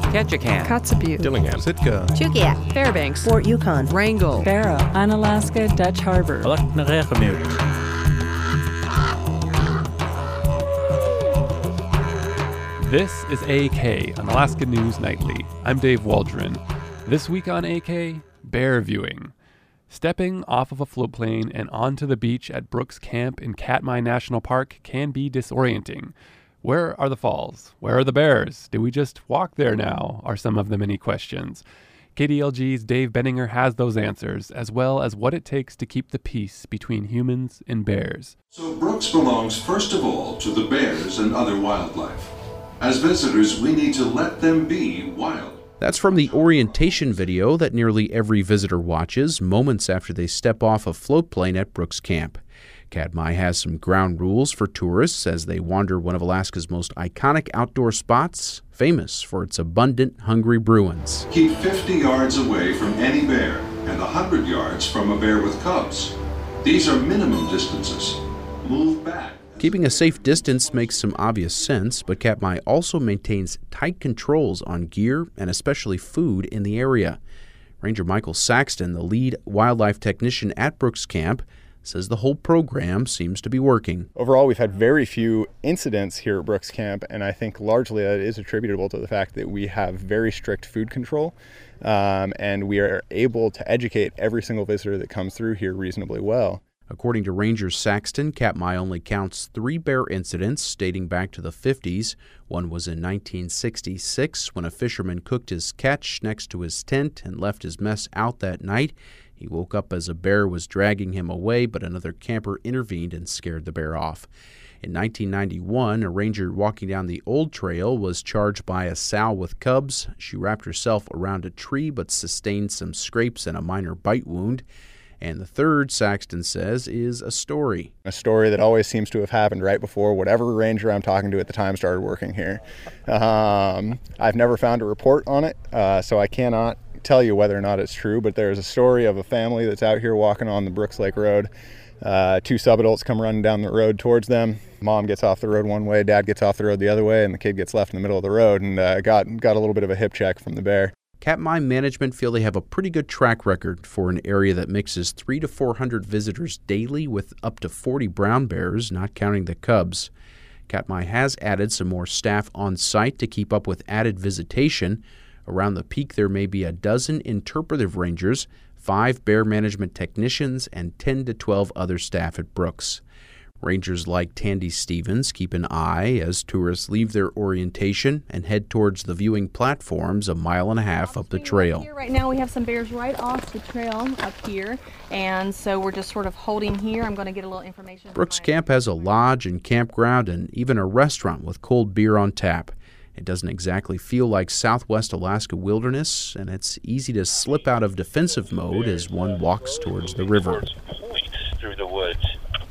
Ketchikan, Kotzebue, Dillingham, Sitka, Chugiak, Fairbanks, Fort Yukon, Wrangell, Barrow, Unalaska, Dutch Harbor. This is AK, an Alaska News Nightly. I'm Dave Waldron. This week on AK, bear viewing. Stepping off of a floatplane and onto the beach at Brooks Camp in Katmai National Park can be disorienting. Where are the falls? Where are the bears? Do we just walk there now? Are some of the many questions. KDLG's Dave Benninger has those answers, as well as what it takes to keep the peace between humans and bears. So Brooks belongs first of all to the bears and other wildlife. As visitors, we need to let them be wild. That's from the orientation video that nearly every visitor watches moments after they step off a floatplane at Brooks Camp. Katmai has some ground rules for tourists as they wander one of Alaska's most iconic outdoor spots, famous for its abundant hungry Bruins. Keep 50 yards away from any bear and 100 yards from a bear with cubs. These are minimum distances. Move back. Keeping a safe distance makes some obvious sense, but Katmai also maintains tight controls on gear and especially food in the area. Ranger Michael Saxton, the lead wildlife technician at Brooks Camp, says the whole program seems to be working. Overall, we've had very few incidents here at Brooks Camp, and I think largely that is attributable to the fact that we have very strict food control, and we are able to educate every single visitor that comes through here reasonably well. According to Ranger Saxton, Katmai only counts 3 bear incidents dating back to the 50s. One was in 1966 when a fisherman cooked his catch next to his tent and left his mess out that night. He woke up as a bear was dragging him away, but another camper intervened and scared the bear off. In 1991, a ranger walking down the old trail was charged by a sow with cubs. She wrapped herself around a tree but sustained some scrapes and a minor bite wound. And the third, Saxton says, is a story. A story that always seems to have happened right before whatever ranger I'm talking to at the time started working here. I've never found a report on it, so I cannot tell you whether or not it's true, but there's a story of a family that's out here walking on the Brooks Lake Road. 2 subadults come running down the road towards them. Mom gets off the road one way, dad gets off the road the other way, and the kid gets left in the middle of the road and got a little bit of a hip check from the bear. Katmai management feel they have a pretty good track record for an area that mixes 300 to 400 visitors daily with up to 40 brown bears, not counting the cubs. Katmai has added some more staff on site to keep up with added visitation. Around the peak, there may be a dozen interpretive rangers, 5 bear management technicians, and 10 to 12 other staff at Brooks. Rangers like Tandy Stevens keep an eye as tourists leave their orientation and head towards the viewing platforms a mile and a half up the trail. Here right now we have some bears right off the trail up here, and so we're just sort of holding here. I'm going to get a little information. Brooks Camp has a lodge and campground and even a restaurant with cold beer on tap. It doesn't exactly feel like Southwest Alaska wilderness, and it's easy to slip out of defensive mode as one walks towards the river. Through the woods.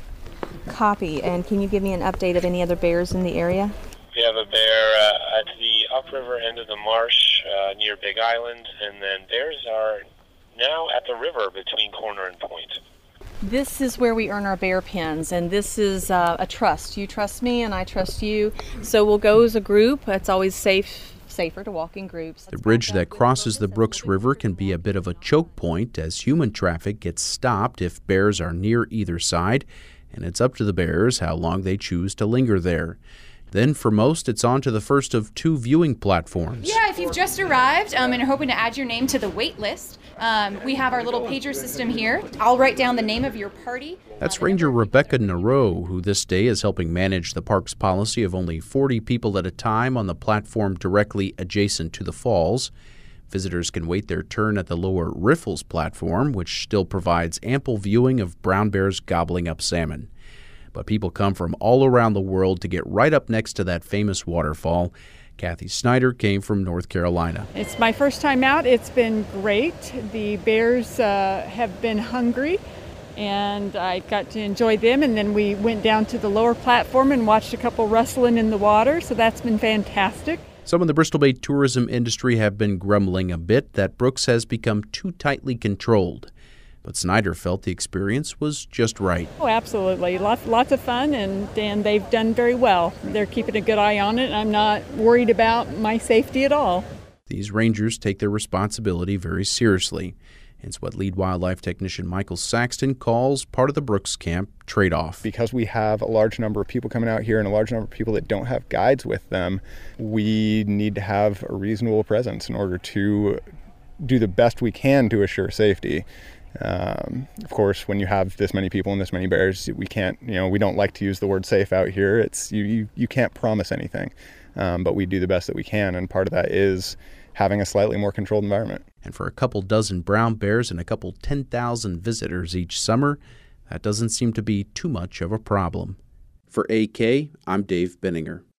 Copy. And can you give me an update of any other bears in the area? We have a bear at the upriver end of the marsh near Big Island, and then bears are now at the river between Corner and Point. This is where we earn our bear pins, and this is a trust. You trust me and I trust you, so we'll go as a group. It's always safer to walk in groups. The bridge that crosses the Brooks River can be a bit of a choke point as human traffic gets stopped if bears are near either side, and it's up to the bears how long they choose to linger there. Then for most, it's on to the first of 2 viewing platforms. Yeah, if you've just arrived and are hoping to add your name to the wait list, we have our little pager system here. I'll write down the name of your party. That's Ranger Rebecca Nareau, who this day is helping manage the park's policy of only 40 people at a time on the platform directly adjacent to the falls. Visitors can wait their turn at the lower Riffles platform, which still provides ample viewing of brown bears gobbling up salmon. But people come from all around the world to get right up next to that famous waterfall. Kathy Snyder came from North Carolina. It's my first time out. It's been great. The bears have been hungry, and I got to enjoy them. And then we went down to the lower platform and watched a couple wrestling in the water, so that's been fantastic. Some in the Bristol Bay tourism industry have been grumbling a bit that Brooks has become too tightly controlled. But Snyder felt the experience was just right. Oh, absolutely. Lots of fun, and they've done very well. They're keeping a good eye on it, and I'm not worried about my safety at all. These rangers take their responsibility very seriously. It's what lead wildlife technician Michael Saxton calls part of the Brooks Camp trade-off. Because we have a large number of people coming out here and a large number of people that don't have guides with them, we need to have a reasonable presence in order to do the best we can to assure safety. Of course, when you have this many people and this many bears, we can't, we don't like to use the word safe out here. It's you can't promise anything, but we do the best that we can, and part of that is having a slightly more controlled environment. And for a couple dozen brown bears and a couple 10,000 visitors each summer, that doesn't seem to be too much of a problem. For AK, I'm Dave Benninger.